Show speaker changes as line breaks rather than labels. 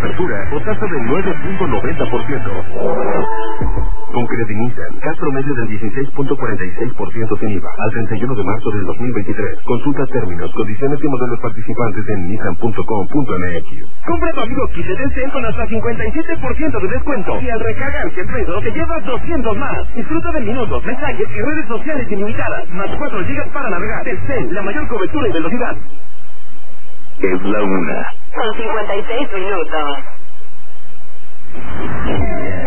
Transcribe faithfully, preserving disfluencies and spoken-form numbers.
apertura o tasa del nueve punto noventa por ciento. Con Credinissan, CAT promedio del dieciséis punto cuarenta y seis por ciento sin I V A al treinta y uno de marzo del dos mil veintitrés. Consulta términos, condiciones y modelos participantes en nissan punto com punto m x.
Compra tu amigo Kit de Telcel con hasta cincuenta y siete por ciento de descuento. Y al recargar cien pesos te llevas doscientos más. Disfruta de minutos, mensajes y redes sociales ilimitadas. Más cuatro gigas para navegar. Telcel, la mayor cobertura y velocidad.
Es la una.
Con cincuenta y seis minutos.